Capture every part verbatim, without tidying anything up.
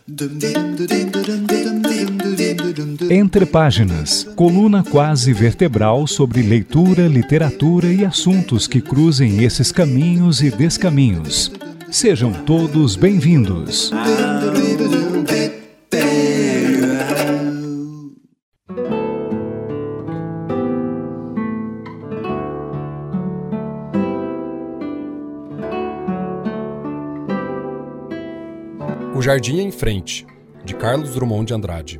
Entre Páginas, coluna quase vertebral sobre leitura, literatura e assuntos que cruzem esses caminhos e descaminhos. Sejam todos bem-vindos. O Jardim em Frente, de Carlos Drummond de Andrade.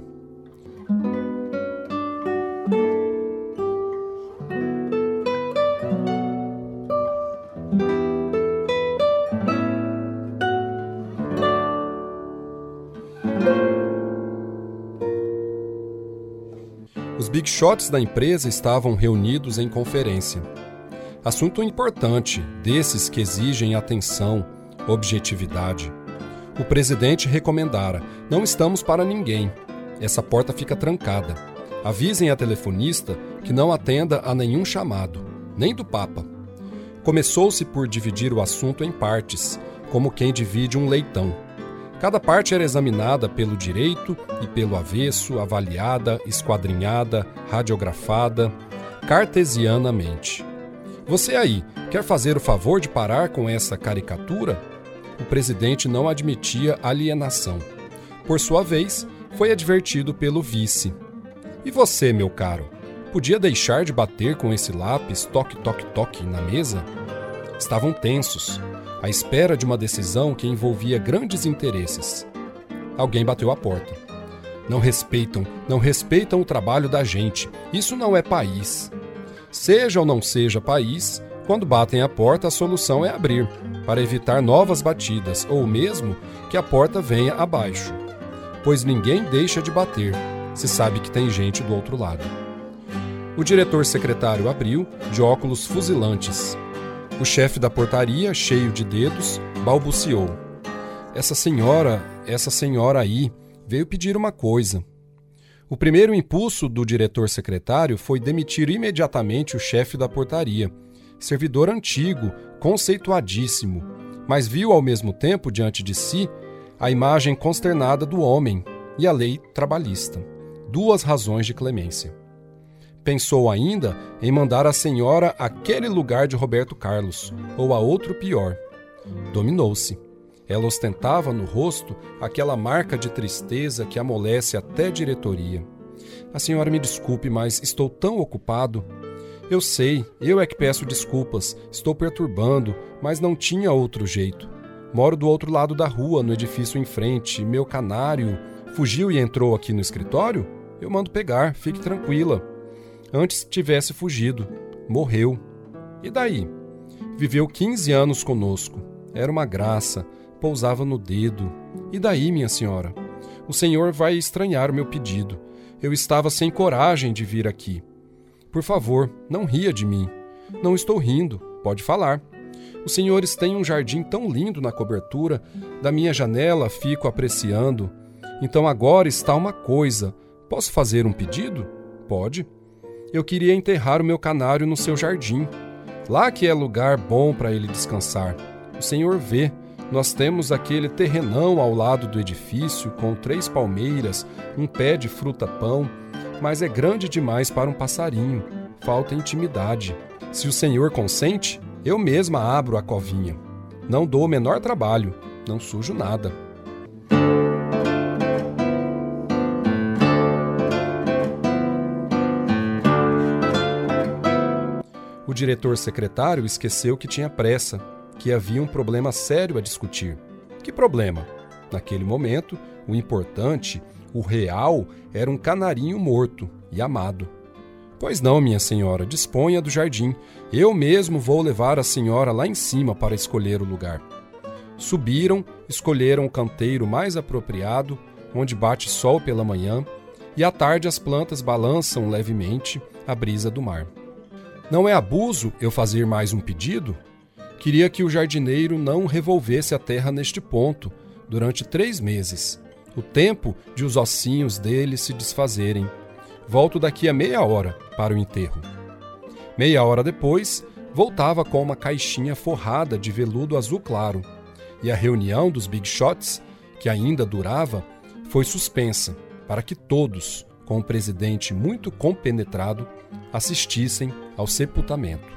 Os big shots da empresa estavam reunidos em conferência. Assunto importante, desses que exigem atenção, objetividade. O presidente recomendara: não estamos para ninguém. Essa porta fica trancada. Avisem a telefonista que não atenda a nenhum chamado, nem do Papa. Começou-se por dividir o assunto em partes, como quem divide um leitão. Cada parte era examinada pelo direito e pelo avesso, avaliada, esquadrinhada, radiografada, cartesianamente. Você aí, quer fazer o favor de parar com essa caricatura? O presidente não admitia alienação. Por sua vez, foi advertido pelo vice. E você, meu caro, podia deixar de bater com esse lápis toque, toque, toque na mesa? Estavam tensos, à espera de uma decisão que envolvia grandes interesses. Alguém bateu à porta. Não respeitam, não respeitam o trabalho da gente. Isso não é país. Seja ou não seja país, quando batem à porta, a solução é abrir, para evitar novas batidas, ou mesmo que a porta venha abaixo. Pois ninguém deixa de bater, se sabe que tem gente do outro lado. O diretor secretário abriu, de óculos fuzilantes. O chefe da portaria, cheio de dedos, balbuciou. Essa senhora, essa senhora aí, veio pedir uma coisa. O primeiro impulso do diretor secretário foi demitir imediatamente o chefe da portaria, servidor antigo, conceituadíssimo, mas viu ao mesmo tempo diante de si a imagem consternada do homem e a lei trabalhista, duas razões de clemência. Pensou ainda em mandar a senhora àquele lugar de Roberto Carlos, ou a outro pior. Dominou-se. Ela ostentava no rosto aquela marca de tristeza que amolece até a diretoria. A senhora me desculpe, mas estou tão ocupado. Eu sei, eu é que peço desculpas, estou perturbando, mas não tinha outro jeito. Moro do outro lado da rua, no edifício em frente, meu canário fugiu e entrou aqui no escritório? Eu mando pegar, fique tranquila. Antes tivesse fugido, morreu. E daí? Viveu quinze anos conosco, era uma graça, pousava no dedo. E daí, minha senhora? O senhor vai estranhar o meu pedido. Eu estava sem coragem de vir aqui. Por favor, não ria de mim. Não estou rindo, pode falar. Os senhores têm um jardim tão lindo na cobertura, da minha janela fico apreciando. Então agora está uma coisa. Posso fazer um pedido? Pode. Eu queria enterrar o meu canário no seu jardim. Lá que é lugar bom para ele descansar. O senhor vê, nós temos aquele terrenão ao lado do edifício, com três palmeiras, um pé de fruta-pão, mas é grande demais para um passarinho. Falta intimidade. Se o senhor consente, eu mesma abro a covinha. Não dou o menor trabalho, não sujo nada. O diretor secretário esqueceu que tinha pressa, que havia um problema sério a discutir. Que problema? Naquele momento, o importante, o real, era um canarinho morto e amado. Pois não, minha senhora, disponha do jardim. Eu mesmo vou levar a senhora lá em cima para escolher o lugar. Subiram, escolheram o canteiro mais apropriado, onde bate sol pela manhã, e à tarde as plantas balançam levemente a brisa do mar. Não é abuso eu fazer mais um pedido? Queria que o jardineiro não revolvesse a terra neste ponto durante três meses, o tempo de os ossinhos dele se desfazerem. Volto daqui a meia hora para o enterro. Meia hora depois, voltava com uma caixinha forrada de veludo azul claro, e a reunião dos big shots, que ainda durava, foi suspensa para que todos, com o presidente muito compenetrado, assistissem ao sepultamento.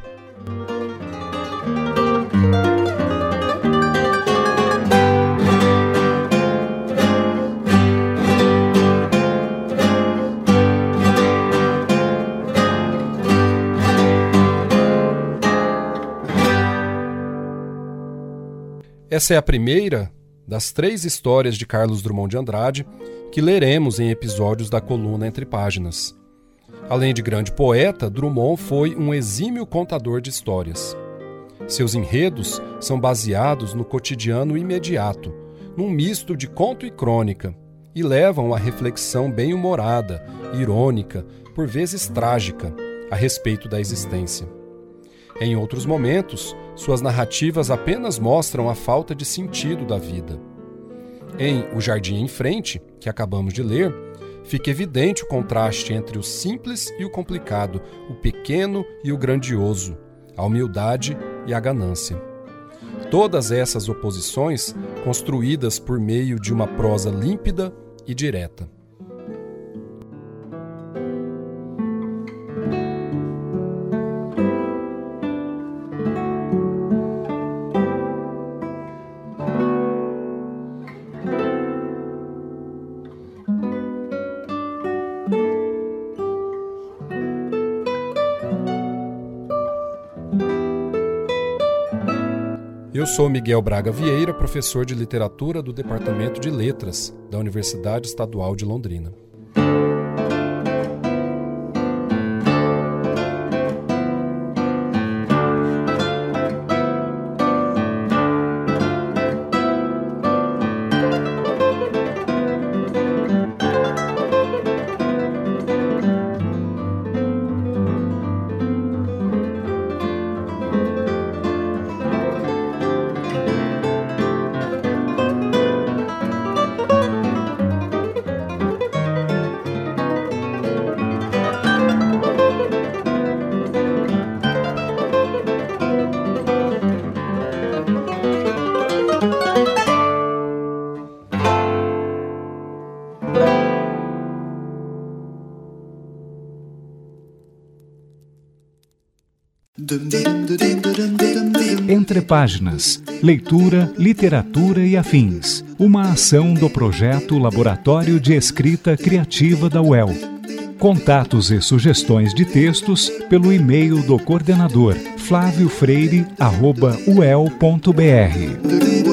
Essa é a primeira das três histórias de Carlos Drummond de Andrade que leremos em episódios da coluna Entre Páginas. Além de grande poeta, Drummond foi um exímio contador de histórias. Seus enredos são baseados no cotidiano imediato, num misto de conto e crônica, e levam à reflexão bem-humorada, irônica, por vezes trágica, a respeito da existência. Em outros momentos, suas narrativas apenas mostram a falta de sentido da vida. Em O Jardim em Frente, que acabamos de ler, fica evidente o contraste entre o simples e o complicado, o pequeno e o grandioso, a humildade e a ganância. Todas essas oposições construídas por meio de uma prosa límpida e direta. Eu sou Miguel Braga Vieira, professor de literatura do Departamento de Letras da Universidade Estadual de Londrina. Entre Páginas, leitura, literatura e afins. Uma ação do projeto Laboratório de Escrita Criativa da U E L. Contatos e sugestões de textos pelo e-mail do coordenador flávio freire arroba u e l ponto b r.